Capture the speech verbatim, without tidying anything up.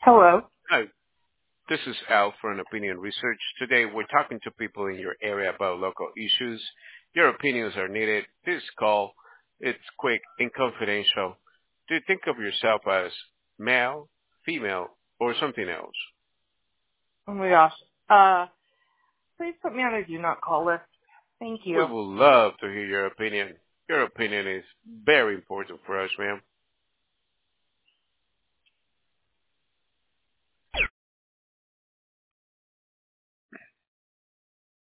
Hello. Hi, this is Al from Opinion Research. Today we're talking to people in your area about local issues. Your opinions are needed. This call, it's quick and confidential. Do you think of yourself as male, female, or something else? Oh my gosh. Uh, please put me on a do not call list. Thank We you. would love to hear your opinion. Your opinion is very important for us, ma'am.